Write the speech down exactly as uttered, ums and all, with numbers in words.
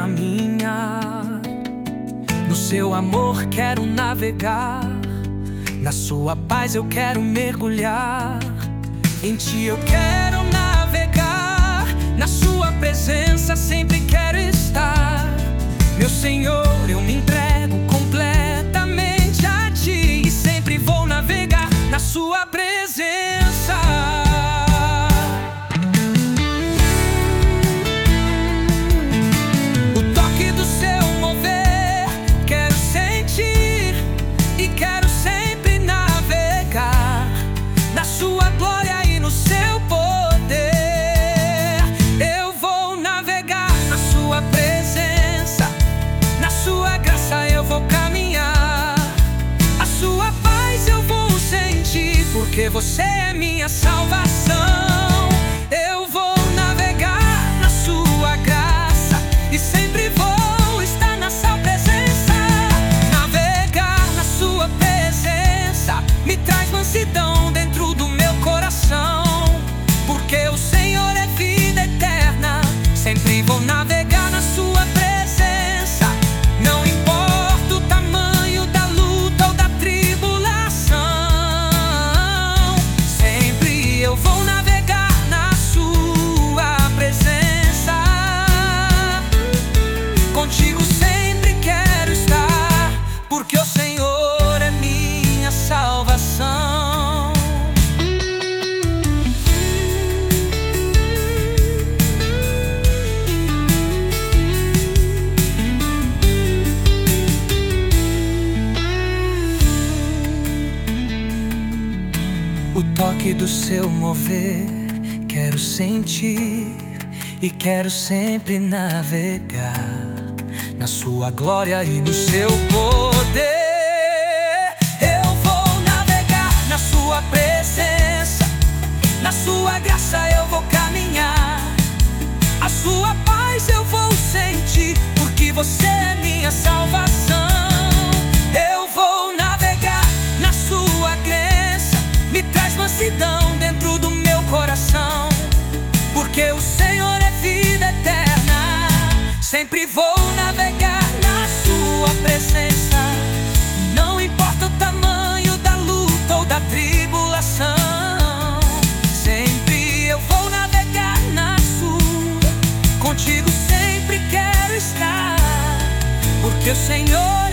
caminhar. No seu amor quero navegar, na sua paz eu quero mergulhar. Em ti eu quero navegar, na sua presença sempre quero estar. Meu Senhor, eu me entrego completamente a ti e sempre vou navegar na sua presença. O toque do seu mover quero sentir e quero sempre navegar na sua glória e no seu poder. Eu vou navegar na sua presença, na sua graça eu vou caminhar. A sua paz eu vou sentir, porque você é minha salvação. Eu vou navegar na sua graça e sempre vou estar na sua presença. Navegar na sua presença me traz mansidão dentro do meu coração, porque o Senhor é vida eterna. Sempre vou navegar na sua presença, não importa o tamanho da luta ou da tribulação. Sempre eu vou navegar na sua presença. Contigo sempre quero estar, porque o Senhor é minha salvação. O toque do seu mover quero sentir e quero sempre navegar na sua glória e no seu poder. Eu vou navegar na sua presença, na sua graça eu vou caminhar. A sua paz eu vou sentir, porque você é minha salvação. Eu vou navegar na sua graça, me traz mansidão dentro do meu coração, porque o Senhor é vida eterna. Sempre vou navegar na sua presença, não importa o tamanho da luta ou da tribulação. Sempre eu vou navegar na sua, contigo sempre quero estar, porque o Senhor